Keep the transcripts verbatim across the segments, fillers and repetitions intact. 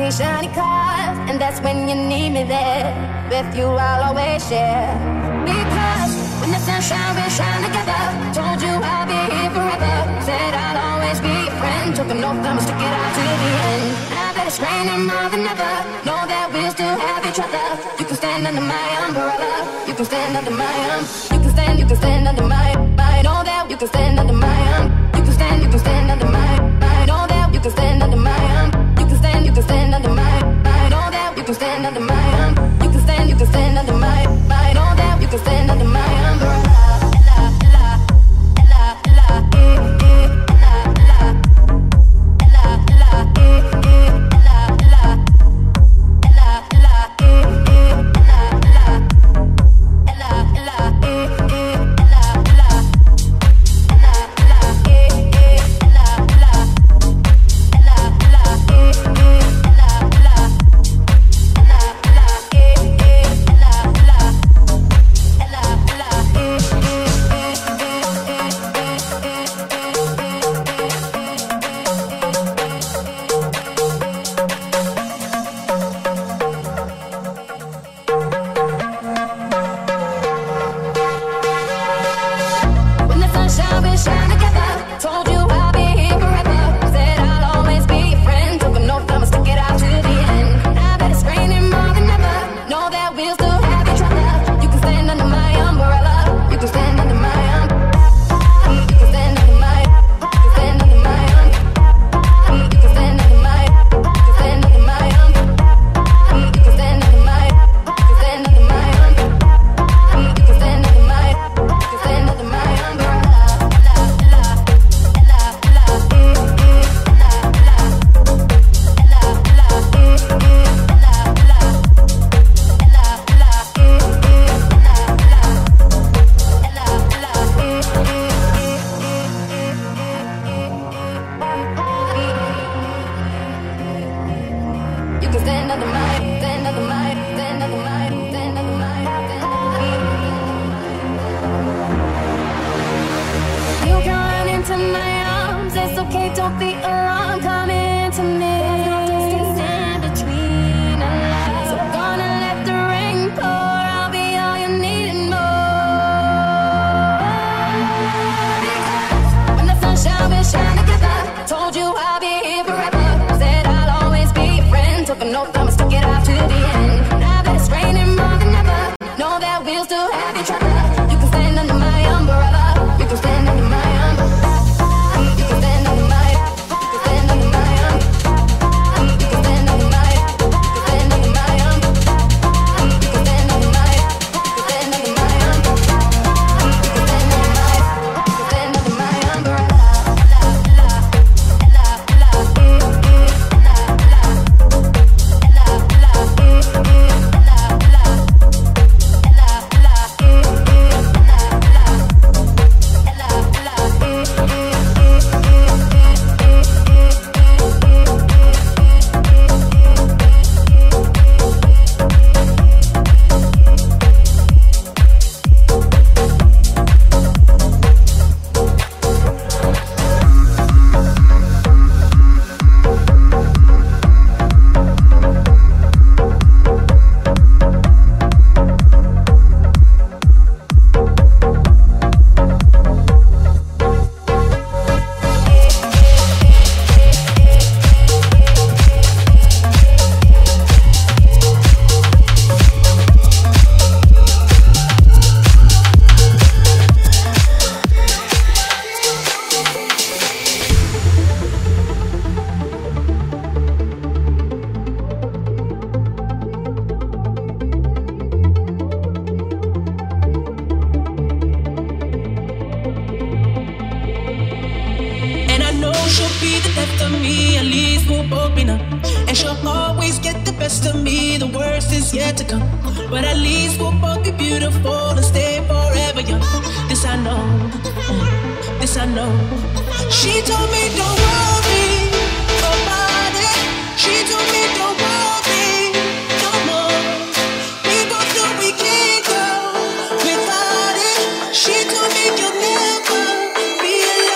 shiny, shiny cars, and that's when you need me there. With you I'll always share. Because when the sunshine will shine together, told you I'll be here forever. Said I'll always be your friend. Took an oath, I'ma stick it out to the end. Now that it's raining more than ever, know that we'll still have each other. You can stand under my umbrella. You can stand under my um. You can stand, you can stand under my. I know that you can stand under my um. You can stand, you can stand under my. I know that you can stand under my um. You can stand, you can stand under my. I know that you can stand under my um. You can stand, you can stand under my. I know that you can stand under my umbrella. Ella, ella, ella, ella, eh, eh, ella, ella, ella, ella, eh, eh, ella, ella, ella, ella, eh, eh, ella, ella, ella, ella, eh, eh, ella, ella, ella, ella, eh, eh, ella, ella, ella, ella, eh, eh, ella, ella.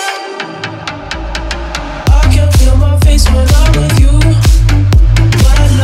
I can feel my face when I'm with you, but I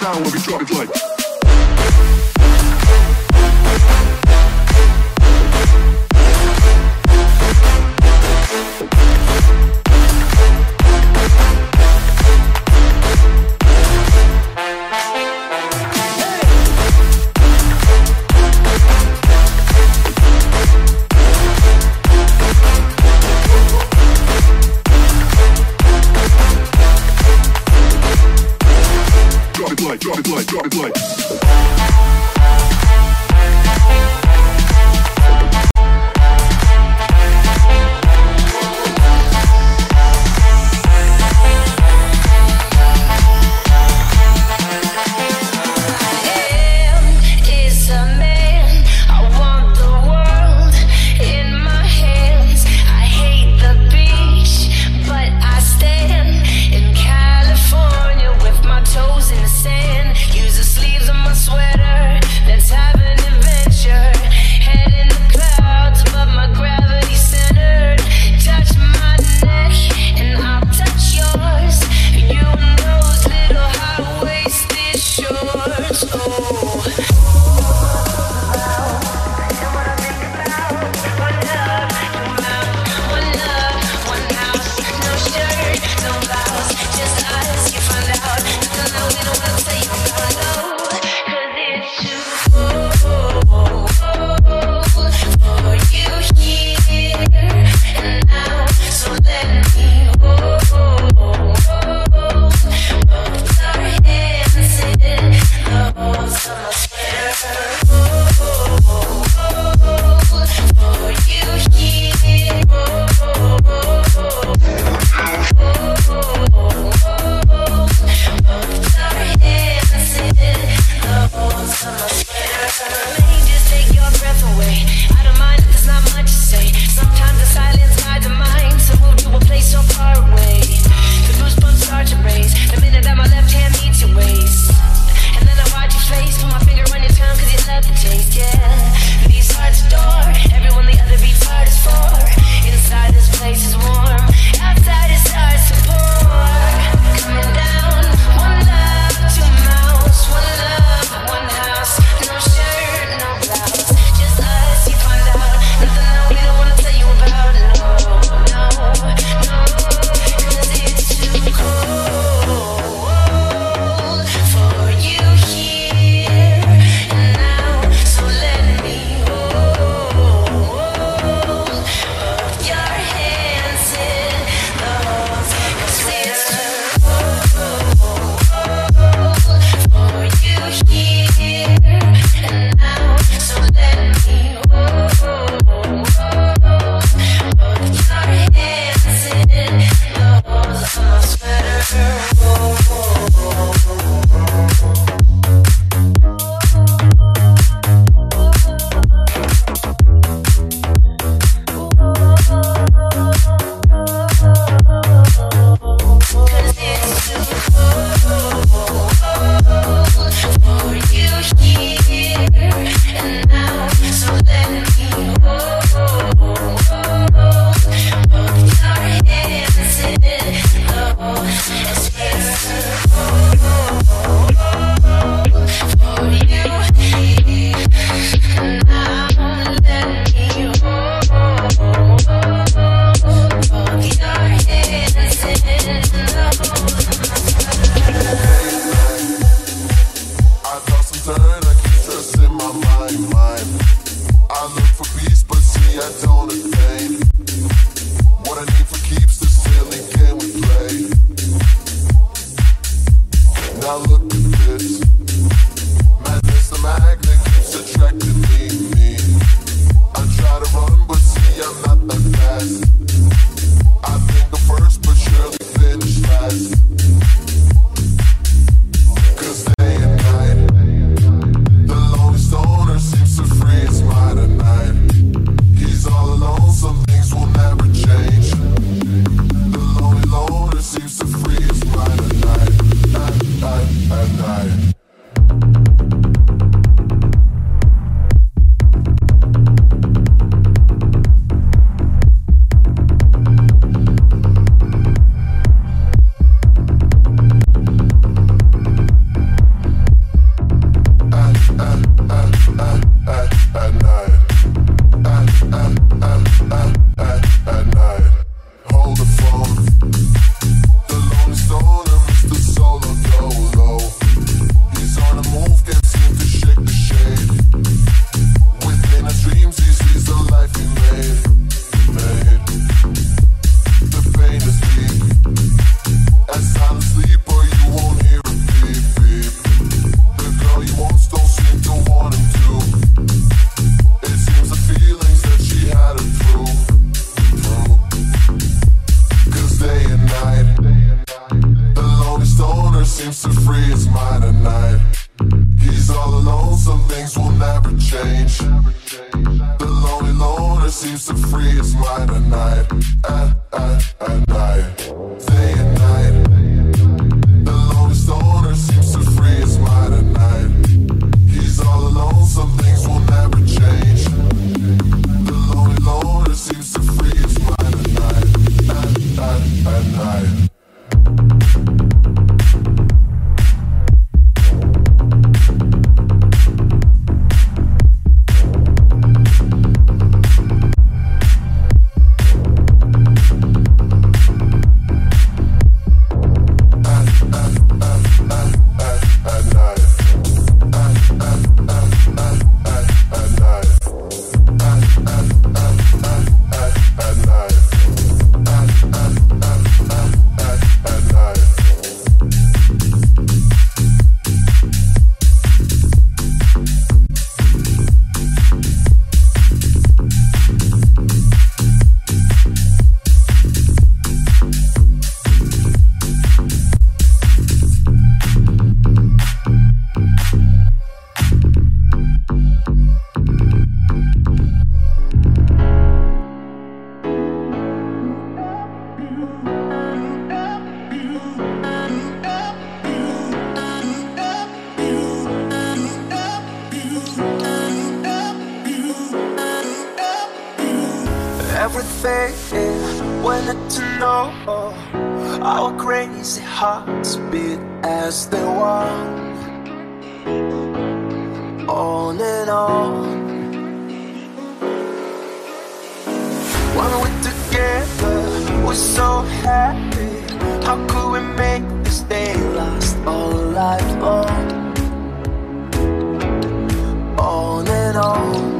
down when we drop it like. Drop it like, drop it like. night and night. He's all alone, some things will never change. The lonely loner seems to free his mind at night, at, at, at night, day and night. The lonely stoner seems to free his mind at night. He's all alone, some things will never change. The lonely loner seems to free his mind at night, at, at, at night. Everything wanted to know our crazy hearts beat as they walk on and on. When we're together, we're so happy. How could we make this day last all life long? On and on.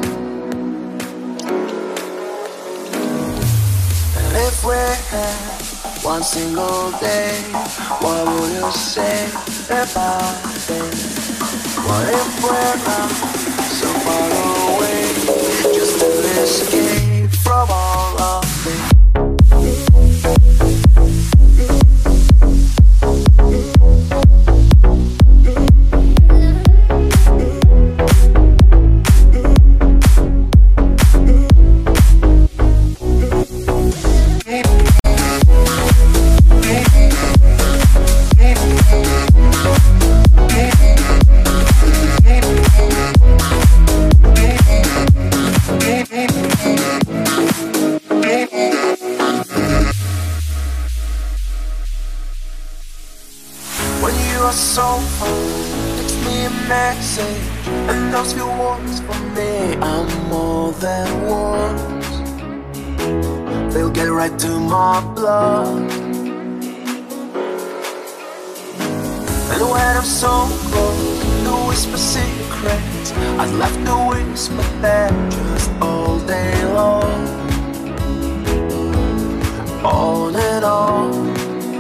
If we had one single day, what would you say about it? What if we're not so far away, just to escape from all of it? So text me a message, and those few words for me are more than words. They'll get right to my blood. And when I'm so close to whisper secrets, I'd love to whisper them just all day long. On and on.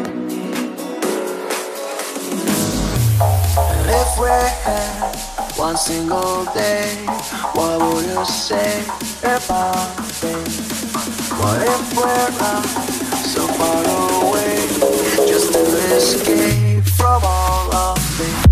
If we had one single day, what would you say about it? What if we're not so far away, just to escape from all of it?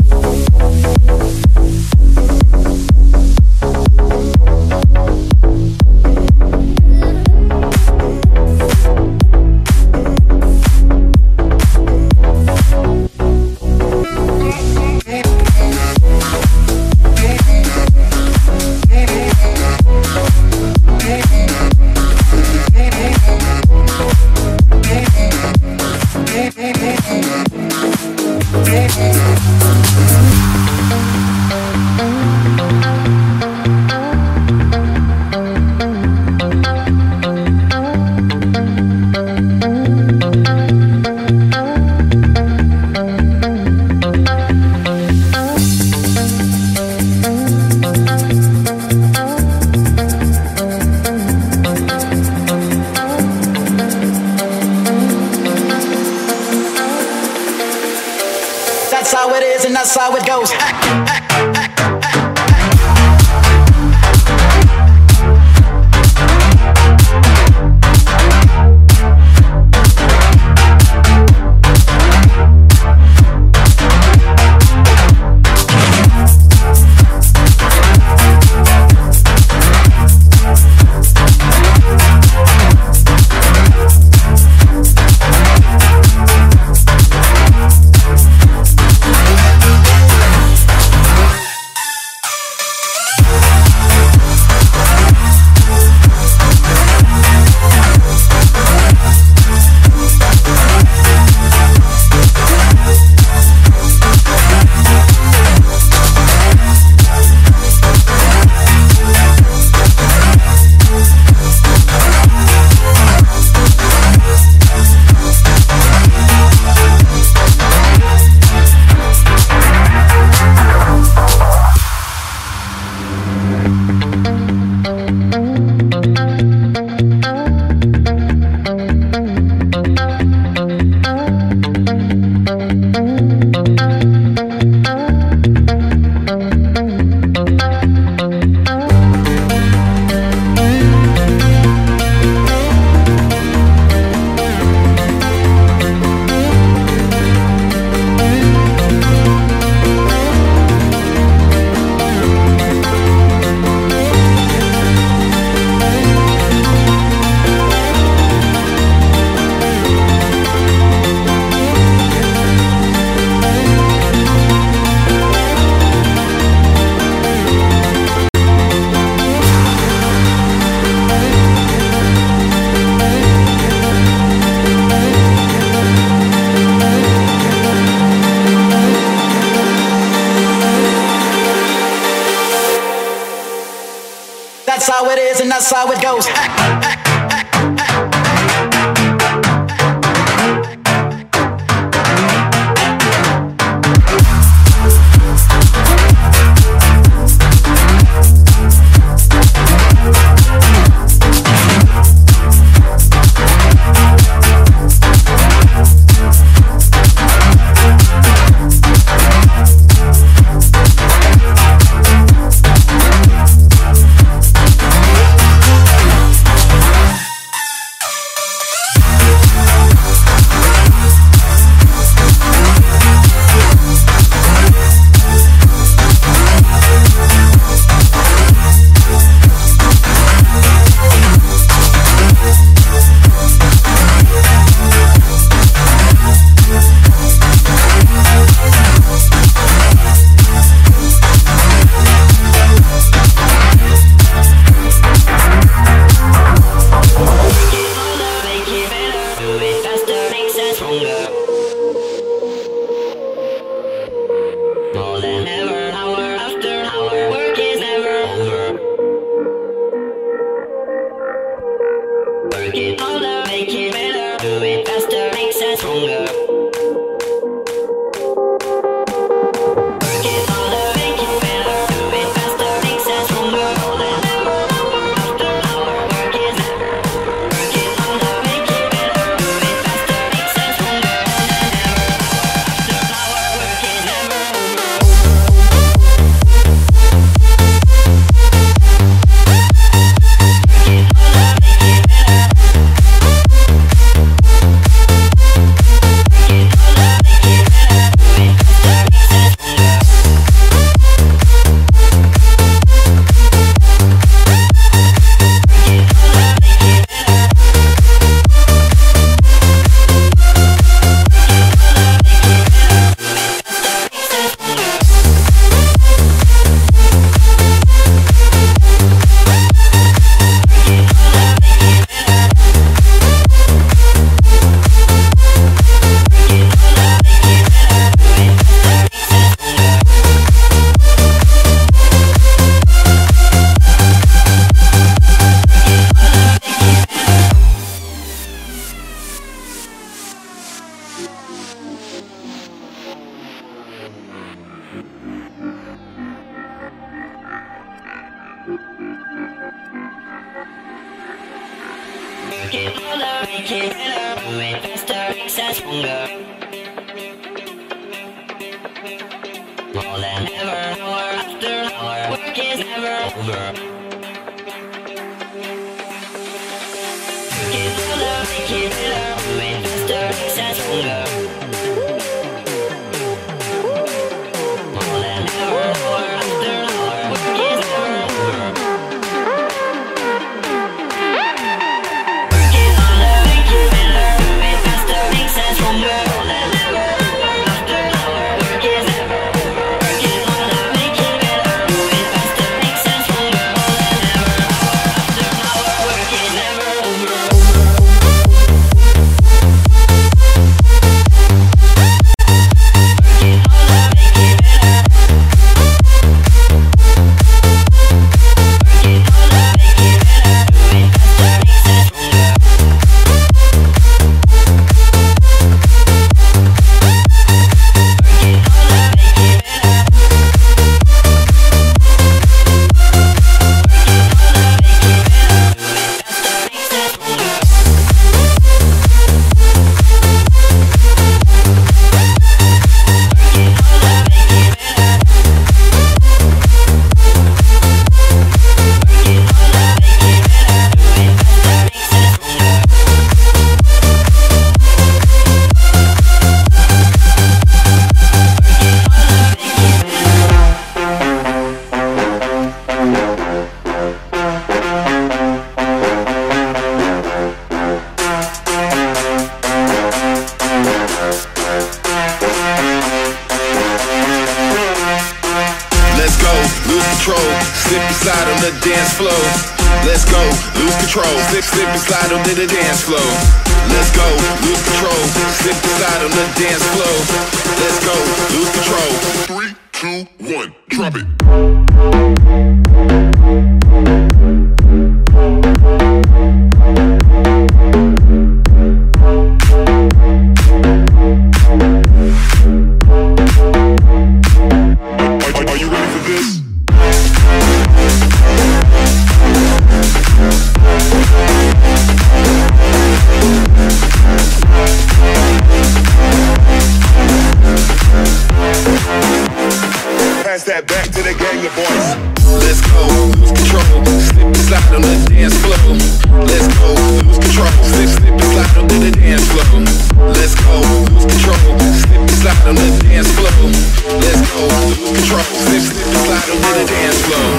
That's how it is and that's how it goes. how it is, and that's how it goes. Drop it. Pass that back to the gang of boys. Let's go, lose control. Slip and slide on the dance floor. Let's go, lose control. Slip, slip and slide on the dance floor. Let's go, lose control. Slip and slide on the dance floor. Let's go, lose control. Slip, slip and slide on the dance floor.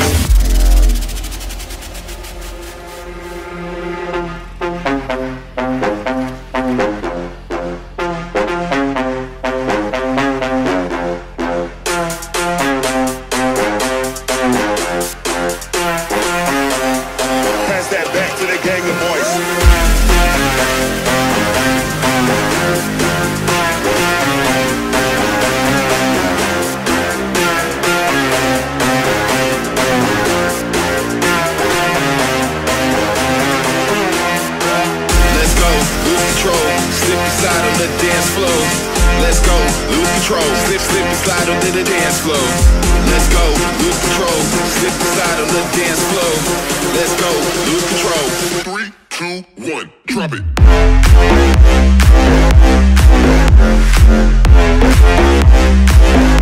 Drop it.